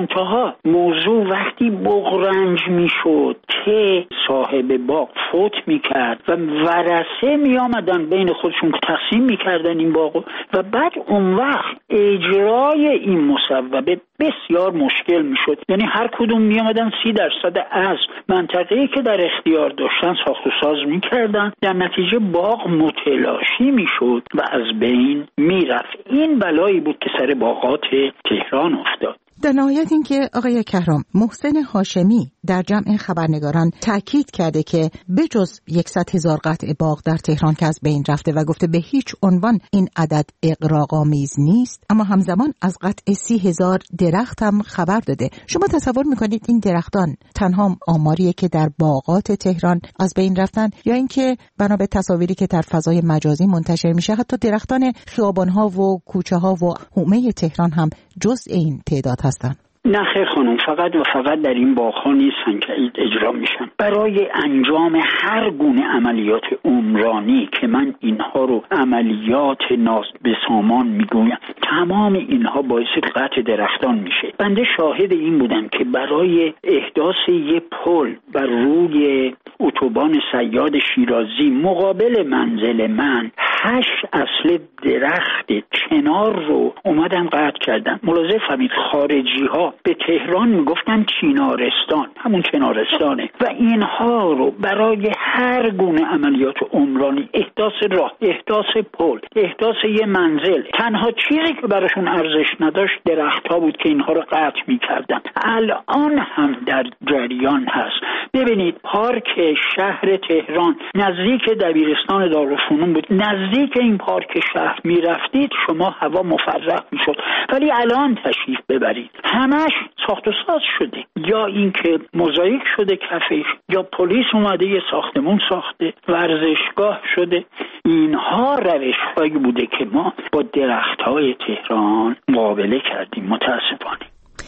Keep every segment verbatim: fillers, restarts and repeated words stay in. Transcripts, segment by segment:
منتها موضوع وقتی بغرنج میشد که صاحب باغ فوت میکرد و ورثه میامدن بین خودشون تقسیم میکردن این باغو و بعد اون وقت اجرای این مصوبه بسیار مشکل میشد. یعنی هر کدوم میامدن سی درصد از منطقه‌ای که در اختیار داشتن ساخت و ساز میکردن، در نتیجه باغ متلاشی میشد و از بین میرفت. این بلایی بود که سر باغات تهران افتاد. در نهایت این که آقای کهرام، محسن هاشمی در جمع خبرنگاران تاکید کرده که بجز یکصد هزار قطع باغ در تهران که از بین رفته و گفته به هیچ عنوان این عدد اغراق‌آمیز نیست، اما همزمان از قطع سی هزار درخت هم خبر داده. شما تصور میکنید این درختان تنها آماریه که در باغات تهران از بین رفتن یا اینکه بنا به تصاویری که در فضای مجازی منتشر میشه حتی درختان خیابان‌ها و کوچه‌ها و حومه تهران هم جزء این تعداد هستن؟ نه خیر خانم، فقط و فقط در این باغ‌ها نیستن که اجرا میشن. برای انجام هر گونه عملیات عمرانی که من اینها رو عملیات ناز به سامان میگویم، تمام اینها باعث قطع درختان میشه. بنده شاهد این بودم که برای احداث یه پل بر روی اتوبان صیاد شیرازی مقابل منزل من هشت اصل درخت چنار رو اومدن قطع کردن. ملاحظه فرمایید خارجی ها به تهران میگفتن چینارستان، همون چنارستانه، و اینها رو برای هر گونه عملیات عمرانی، احداث راه، احداث پل، احداث یه منزل، تنها چیزی که براشون ارزش نداشت درخت ها بود که اینها رو قطع میکردن. الان هم در جریان هست. ببینید پارک شهر تهران نزدیک دبیرستان دارالفنون بود، نزدیک این پارک شهر میرفتید شما هوا مفرح میشد، ولی الان تشریف ببرید همش ساخت و ساز شده، یا اینکه موزاییک شده کفش، یا پلیس اومده یه ساختمون ساخته، ورزشگاه شده. اینها روش‌هایی بوده که ما با درخت‌های تهران مقابله کردیم. متاسفانه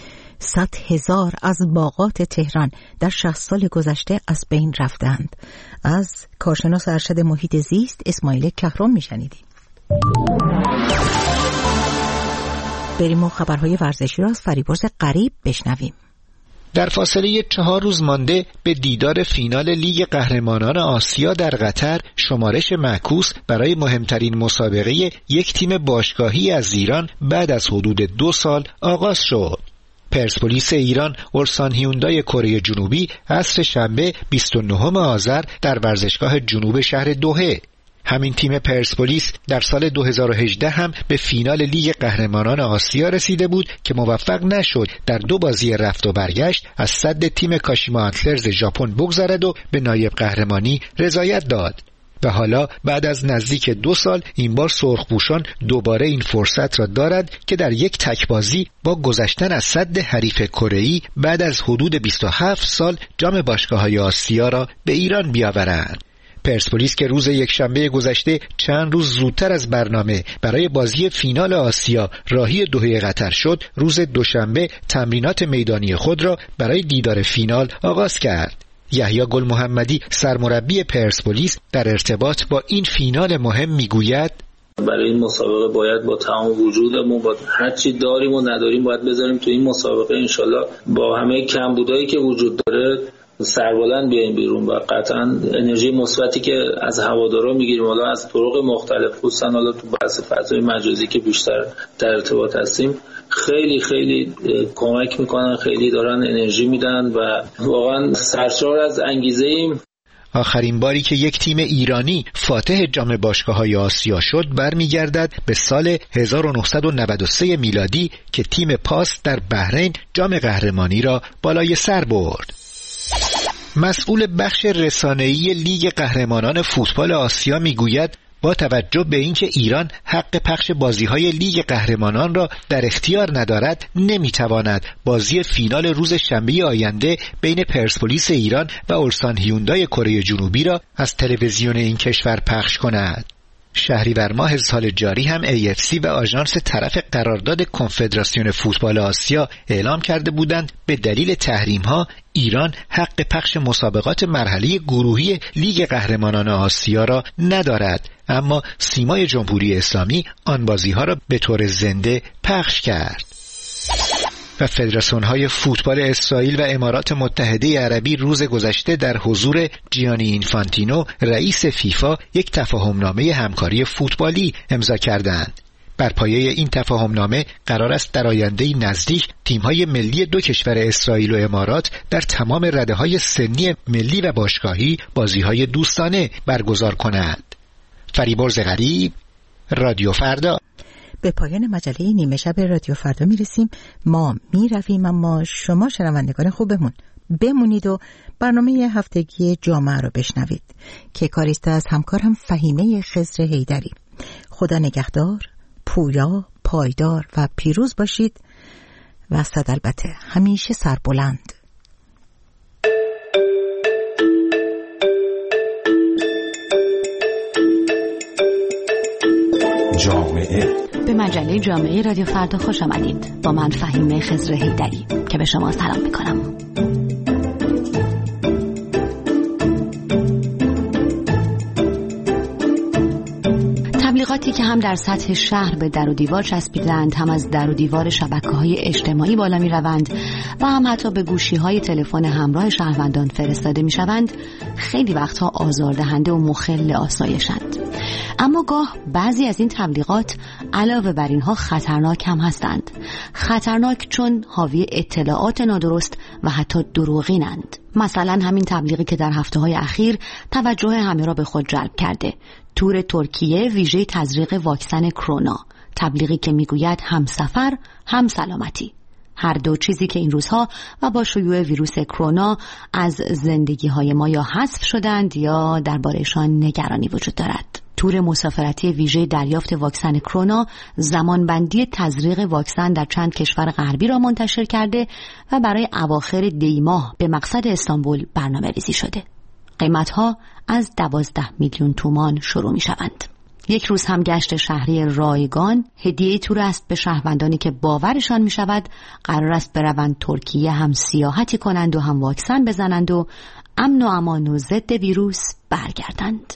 صد هزار از باغات تهران در شصت سال گذشته از بین رفتند. از کارشناس ارشد محیط زیست اسماعیل کهرام میشنیدیم. بریم و خبرهای ورزشی را از فریبرز قریب بشنویم. در فاصله چهار روز مانده به دیدار فینال لیگ قهرمانان آسیا در قطر، شمارش معکوس برای مهمترین مسابقه یک تیم باشگاهی از ایران بعد از حدود دو سال آغاز شد. پرسپولیس ایران اورسان هیوندای کره جنوبی عصر شنبه بیست و نهم آذر در ورزشگاه جنوب شهر دوحه. همین تیم پرسپولیس در سال دو هزار و هجده هم به فینال لیگ قهرمانان آسیا رسیده بود که موفق نشد در دو بازی رفت و برگشت از سد تیم کاشیما آنتلرز ژاپن بگذرد و به نایب قهرمانی رضایت داد. و حالا بعد از نزدیک دو سال این بار سرخپوشان دوباره این فرصت را دارد که در یک تکبازی با گذشتن از سد حریف کره‌ای بعد از حدود بیست و هفت سال جام باشگاه‌های آسیا را به ایران بیاورند. پرسپولیس که روز یکشنبه گذشته چند روز زودتر از برنامه برای بازی فینال آسیا راهی دوحه قطر شد، روز دوشنبه تمرینات میدانی خود را برای دیدار فینال آغاز کرد. یحیی گل محمدی سرمربی پرسپولیس در ارتباط با این فینال مهم میگوید: برای این مسابقه باید با تمام وجودمون، با هر چی داریم و نداریم باید بذاریم تو این مسابقه، انشالله با همه کمبودایی که وجود داره سربلند بیایم بیرون و قطعا انرژی مثبتی که از هوادارا میگیریم، حالا از طرق مختلف، خصوصا حالا تو بحث فضای مجازی که بیشتر در ارتباط هستیم، خیلی خیلی کمک میکنن، خیلی دارن انرژی میدن و واقعا سرشار از انگیزه ایم. آخرین باری که یک تیم ایرانی فاتح جام باشگاه‌های آسیا شد برمیگردد به سال هزار و نهصد و نود و سه میلادی که تیم پاس در بحرین جام قهرمانی را بالای سر برد. مسئول بخش رسانه‌ای لیگ قهرمانان فوتبال آسیا میگوید با توجه به اینکه ایران حق پخش بازی‌های لیگ قهرمانان را در اختیار ندارد، نمی‌تواند بازی فینال روز شنبه آینده بین پرسپولیس ایران و اورسان هیوندای کره جنوبی را از تلویزیون این کشور پخش کند. شهریور ماه سال جاری هم ای اف سی و آژانس طرف قرارداد کنفدراسیون فوتبال آسیا اعلام کرده بودند به دلیل تحریم‌ها ایران حق پخش مسابقات مرحله گروهی لیگ قهرمانان آسیا را ندارد، اما سیمای جمهوری اسلامی آن بازی‌ها را به طور زنده پخش کرد. و فدراسیون‌های فوتبال اسرائیل و امارات متحده عربی روز گذشته در حضور جیانی اینفانتینو رئیس فیفا یک تفاهمنامه همکاری فوتبالی امضا کردند. بر پایه این تفاهمنامه قرار است در آینده نزدیک تیم‌های ملی دو کشور اسرائیل و امارات در تمام رده‌های سنی ملی و باشگاهی بازی‌های دوستانه برگزار کنند. فریبرز غریب، رادیو فردا. به پایان مجله نیمه شب رادیو فردا میرسیم. ما میرویم، اما شما شنوندگان خوبمون بمونید و برنامه هفتگی جامعه رو بشنوید که کاریست از همکارم فهیمه خضر حیدری. خدا نگهدار، پویا، پایدار و پیروز باشید و صد البته همیشه سربلند. جامعه به مجله جامعه رادیو فردا خوش آمدید. با من فهیمه خضر حیدری که به شما سلام میکنم. تبلیغاتی که هم در سطح شهر به در و دیوار چسبیدند، هم از در و دیوار شبکه‌های اجتماعی بالا می‌روند و هم حتی به گوشی‌های تلفن همراه شهروندان فرستاده می‌شوند، خیلی وقتها آزاردهنده و مخل آسایشند. اما گاه بعضی از این تبلیغات علاوه بر اینها خطرناک هم هستند. خطرناک چون حاوی اطلاعات نادرست و حتی دروغینند. مثلا همین تبلیغی که در هفته‌های اخیر توجه همه را به خود جلب کرده، تور ترکیه ویژه تزریق واکسن کرونا، تبلیغی که میگوید هم سفر هم سلامتی، هر دو چیزی که این روزها و با شیوع ویروس کرونا از زندگی‌های ما یا حذف شدند یا درباره‌شان نگرانی وجود دارد. تور مسافرتی ویژه دریافت واکسن کرونا زمانبندی تزریق واکسن در چند کشور غربی را منتشر کرده و برای اواخر دی ماه به مقصد استانبول برنامه ریزی شده. قیمت‌ها از دوازده میلیون تومان شروع می‌شوند. یک روز هم گشت شهری رایگان هدیه تور است به شهروندانی که باورشان می‌شود قرار است بروند ترکیه، هم سیاحتی کنند و هم واکسن بزنند و امن و امان و ضد ویروس برگردند.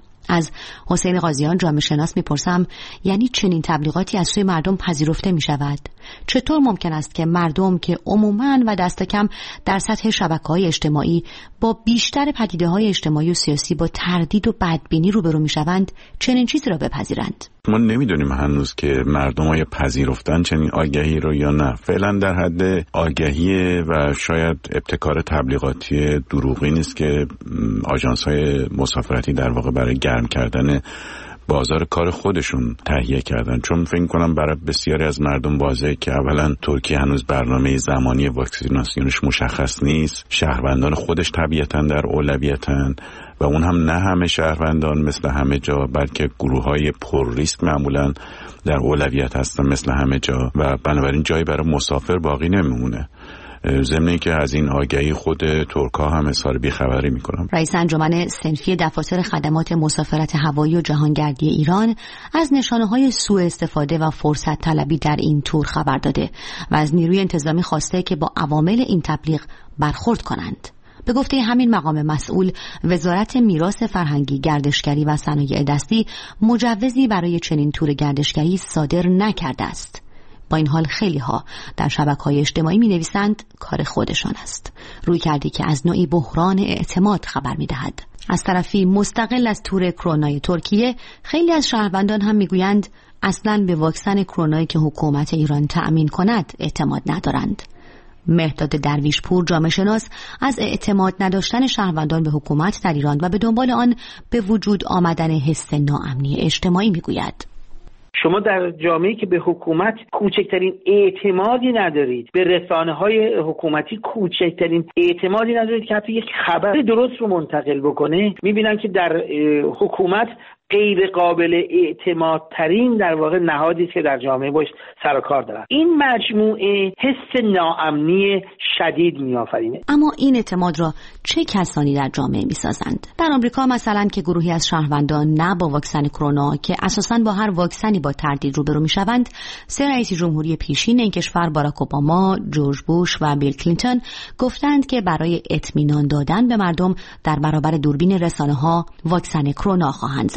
از حسین قاضیان جامعه شناس میپرسم، یعنی چنین تبلیغاتی از سوی مردم پذیرفته می شود؟ چطور ممکن است که مردم که عموماً و دست کم در سطح شبکه‌های اجتماعی با بیشتر پدیده‌های اجتماعی و سیاسی با تردید و بدبینی روبرو میشوند چنین چیزی را بپذیرند؟ ما نمیدونیم هنوز که مردم های پذیرفتن چنین آگهی رو یا نه. فعلا در حد آگهی و شاید ابتکار تبلیغاتی دروغی نیست که آژانس‌های مسافرتی در واقع برای گرم کردن بازار کار خودشون تهیه کردن، چون فکر کنم برای بسیاری از مردم واضحه که اولا ترکیه هنوز برنامه زمانی واکسیناسیونش مشخص نیست، شهروندان خودش طبیعتاً در اولویتن و اون هم نه همه شهروندان مثل همه جا، بلکه گروه‌های پر ریسک معمولاً در اولویت هستن مثل همه جا و بنابراین جایی برای مسافر باقی نمیمونه. ضمن اینکه از این آگهی خود ترک‌ها هم اظهار بی‌خبری می‌کنن. رئیس انجمن صنفی دفاتر خدمات مسافرت هوایی و جهانگردی ایران از نشانه‌های سوء استفاده و فرصت طلبی در این تور خبر داده و از نیروی انتظامی خواسته که با عوامل این تبلیغ برخورد کنند. به گفته همین مقام مسئول، وزارت میراث فرهنگی، گردشگری و صنایع دستی مجوزی برای چنین تور گردشگری صادر نکرده است. با این حال خیلی ها در شبکه‌های اجتماعی می نویسند کار خودشان است، روی کردی که از نوعی بحران اعتماد خبر می دهد. از طرفی مستقل از تور کرونای ترکیه، خیلی از شهروندان هم می گویند اصلاً به واکسن کرونایی که حکومت ایران تأمین کند اعتماد ندارند. مهداد درویشپور جامعه شناس از اعتماد نداشتن شهروندان به حکومت در ایران و به دنبال آن به وجود آمدن حس ناامنی اجتماعی می گوید. شما در جامعه‌ای که به حکومت کوچکترین اعتمادی ندارید، به رسانه‌های حکومتی کوچکترین اعتمادی ندارید که حتی یک خبر درست رو منتقل بکنه، می‌بینن که در حکومت غیر قابل اعتماد ترین در واقع نهادی است که در جامعه باش سر و کار دارن. این مجموعه حس ناامنی شدید میآفرینه. اما این اعتماد را چه کسانی در جامعه میسازند؟ در آمریکا مثلا که گروهی از شهروندان نه با واکسن کرونا که اساساً با هر واکسنی با تردید روبرو میشوند، سه رئیس جمهوری پیشین این کشور باراک اوباما، جورج بوش و بیل کلینتون گفتند که برای اطمینان دادن به مردم در برابر دوربین رسانه‌ها واکسن کرونا خواهند زد.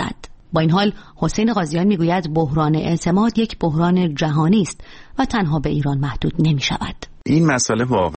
با این حال حسین قاضیان میگوید بحران اعتماد یک بحران جهانی است و تنها به ایران محدود نمی شود. این مسئله واقعا